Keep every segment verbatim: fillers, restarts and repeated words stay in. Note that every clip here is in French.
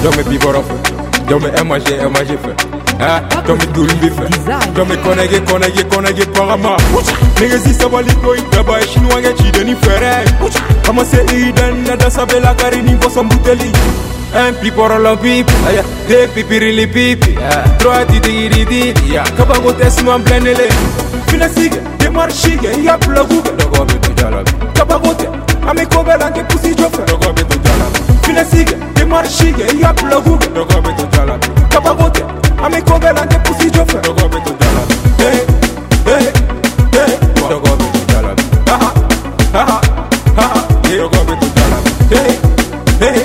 Don't me people off. Don't me M G M G fait. Ah, don't me do it fait. Don't me connecte connecte connecte parama. Niggas is about to go in the buy. Chinois get cheated in Ferrari. I'ma say Eden, nada sabe la carini for some bouteille. And people are long people, they people really people. Try to do it, yeah. Kabango test man blendele. Finasiga, de marchiga, ya plaguga. Dogo be to jala. Kabango te, ame kobela ke pussy jofa. Dogo be to jala. Finasiga, de marchiga, ya plaguga. Dogo be to jala. Kabango te, ame kobela ke pussy jofa. Dogo be to jala. Hey, hey, hey. Dogo be to jala. Ha ha, ha ha, ha ha. Dogo be to jala. Hey, hey.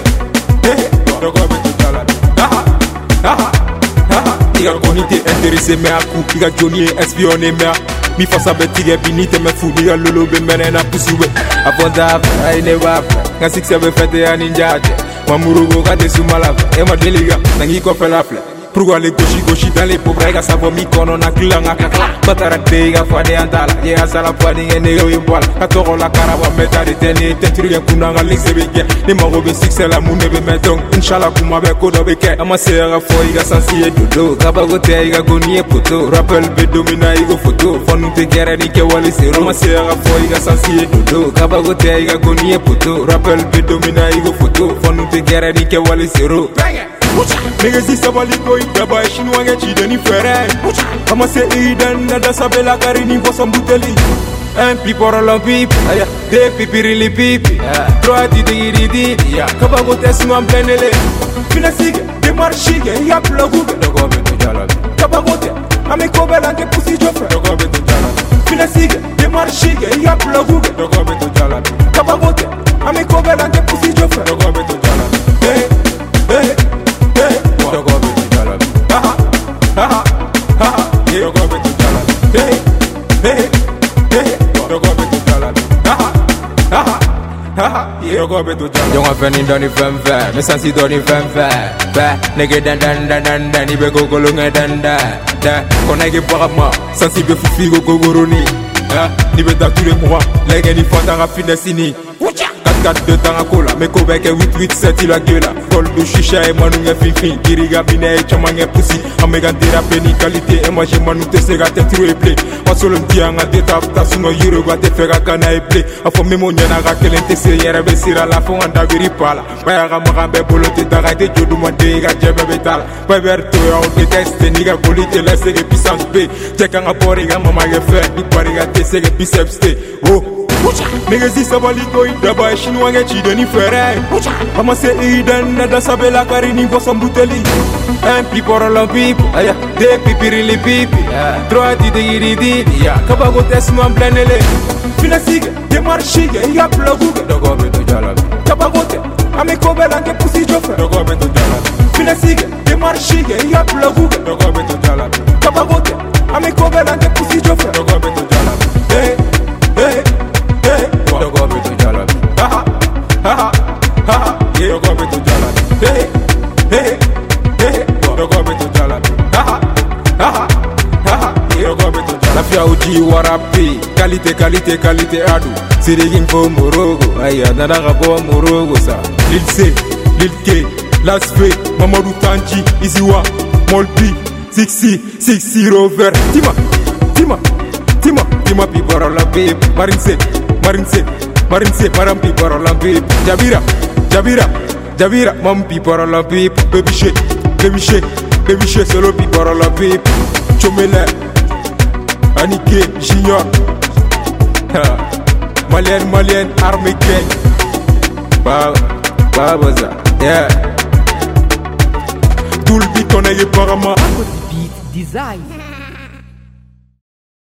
Iga konite intéressé mais à coup, iga Johnny espionné mais mi face à bêtise binite me fou, iga lolo be mene na pussy we. Avant d'avre, I never, nga six seven fete ya ninja je. Mamurugo kate sumalave, ema deliga, nangi ko fait la fleur. Pourquoi les gauchis gauchis dans les pauvres gars ça va mi kono na klanga kakla. Batara tega fade antala, ye asala fade ngene yo yimbola. Katoro la karawa meta de tene, tetruye kunanga lexebege. Ni marobe six la mune be metong, inshallah kuma be kodo be ke. Ama sera fo iga sansiye dodo, kabago te iga goniye poto. Rappel be domina igo photo, fonu te kere ni ke wali zero. Ama sera fo iga sansiye dodo, kabago te iga goniye poto. Rappel be domina igo photo, fonu te kere ni ke wali zero. Niggas is about to go in the buy. Chinois get cheated in Ferrari. I'ma say Eden, nada sabe la carini for some bouteille. And people are long people, they people really people. Try to do it, yeah. Kabango test man blendele. Finasiga, de marchiga, ya plaguga. Dogo be to jala. Kabango te, ame kobela ke pussy jofa. Dogo be to jala. Finasiga, de marchiga, ya plaguga. Dogo be to jala. Kabango te, ame kobela ke pussy jofa. Dogo be to jala. Hey, hey. Dogo be to jala. Ha ha, ha ha, ha ha. Dogo be to jala. Hey, hey, hey. Dogo be to jala. Ha ha, ha ha, ha ha. Dogo be to jala. Jonga feni doni fem fe, me sansi doni fem fe. Fe, nege dan dan dan dan dan, ibe go go lunga dan dan. Da, konege parama, sansi be fufi go go goroni. Ha, ni be da tous les mois, lege ni fanta ra finesini. quatre de temps à cola, mais Kobe ke huit huit sept il a gueule. Col de chicha et manouye fifi, Kiriga bine et chamange pussy. Amega thérapie ni qualité, et moi j'ai manoute sega te trou et play. Pas solo m'tianga te tap, ta suno yuru va te faire kana et play. Afo memo nyana ga kelen te se yere be sira la fon anda viri pala. Baya ga maga be bolo te daga te jodu ma de ga jebe betala. Ba berto ya o te teste ni ga boli te laisse ke puissance B. Cheka nga pori ga mama ge fe, ni pari ga te se ke biceps te. Oh. Niggas is about to go in the buy. Chinois get cheated in Ferrari. I'ma say Eden, nada sabe la carini for some bouteille. And people are long people, they people really people. Try to do it, yeah. Kabango test man blendele. Finasiga, de marchiga, ya plaguga. Dogo be to jala. Kabango te, ame kobela ke pussy jofa. Dogo be to jala. Finasiga, de marchiga, ya plaguga. Dogo be to jala. Kabango te, ame kobela ke pussy jofa. Dogo be to jala. Hey, hey. Dogo be to jala. Ha ha, ha ha, ha ha. Dogo be to jala. Hey, hey, hey. Dogo be to jala. Ha ha, ha ha, ha ha. Dogo be to jala. La fia uji warapi, qualité, qualité, qualité adu. Sirigin po morogo, aya nada rabo morogo sa. Lil C, Lil K, Las Fe, Mamadou Tanji, Isiwa, Molpi, Sixi, Sixi Rover. Tima, Tima, Tima, Tima pibara la babe, Marinse. Marinse, Marinse, Marampi Paralampi, Jabira, Jabira, Jabira, Mampi Paralampi, Baby Shake, Baby Shake, Baby Shake, Solo Pi Paralampi, Chomele, Anike, Junior, Malien, Malien, Arme Gang, Baba, Babaza, yeah. Tout le beat on a eu par ma Beat Design.